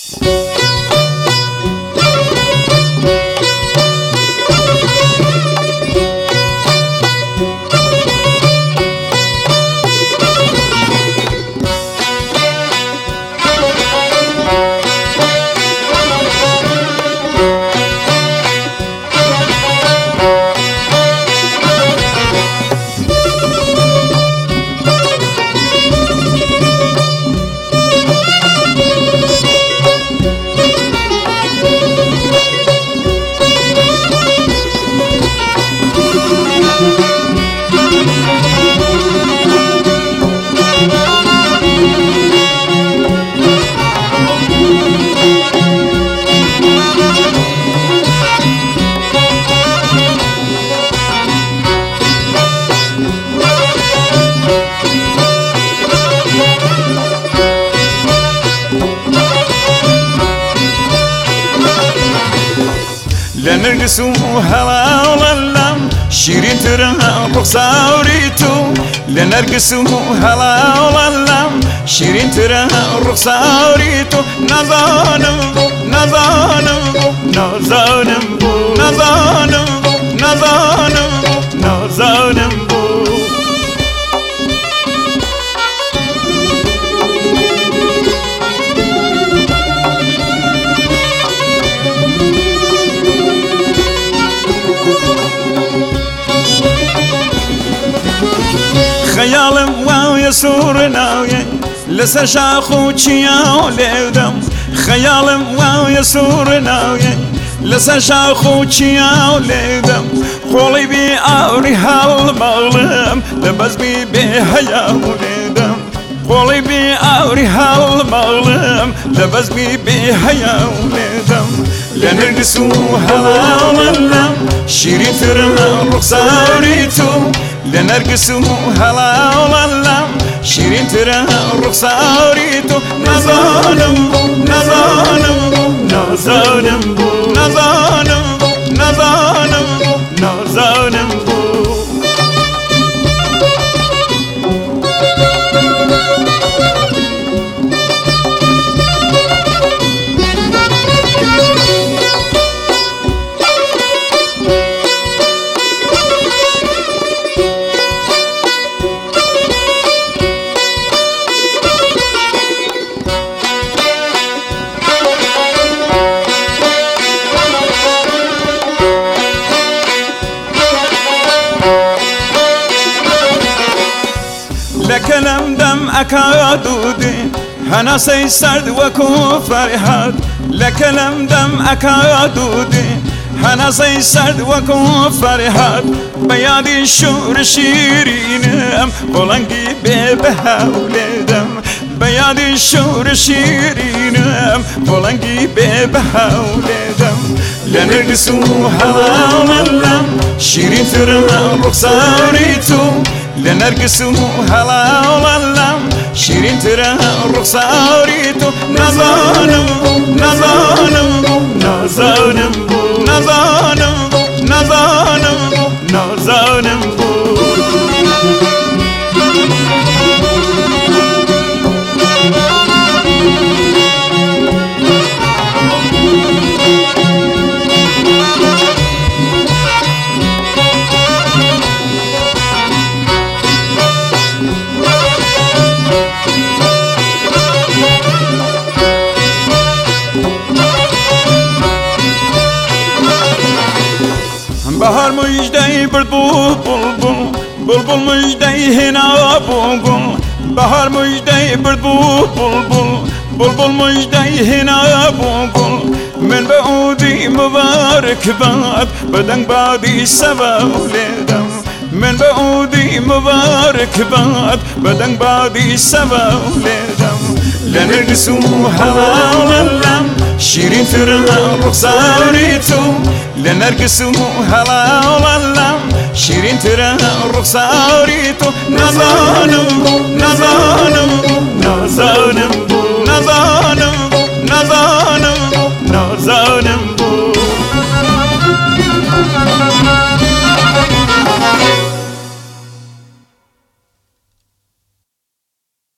لنرقص هلا والله شيرين ترى رخصاوريتو لنرقص هلا والله شيرين ترى رخصاوريتو نظانم نظانم نظانم نظانم نظانم نظانم خيالم واو يسور ناوي لسر شاخو تشياو ليدم خيالم واو يسور ناوي لسر شاخو تشياو ليدم قولي بي اوري هالمغلم لبس بي بهياو ليدم قولي بي اوري هالمغلم لبس بي بهياو ليدم لنرقصو هلا والله شيرين ترى رخصاوريتو لنرقص هلا والله شيرين ترى رخصاوريتو نظانم نظانم نظانم نظانم نظانم نظانم لكلم دم أكادودي هنا سيسرد وكو فرحات لكلم دم أكادودي هنا سيسرد وكو فرحات بيادي شور شيرينم قولنجي ببها ولدم بيادي شور شيرينم قولنجي ببها ولدم لنرقص هلا والله شيرين ترى رخصاوريتو لنرقص هلا والله شيرين ترى رخصاوريتو نظانم نظانم نظانم نظانم نظانم نظانم بهار مجدي بلبل بلبل بلبل مجدي هنا بلبل بهار مجدي بلبل بلبل بلبل مجدي هنا بلبل من بعودي مبارك بعد بدن بعدي سبا ولدم من بعودي مبارك بعد بدن بعدي سبا ولدم لنرقص هلا والله شيرين ترى رخصاوريتو لنرقص هلا والله شيرين ترى رخصاوريتو نظانم نظانم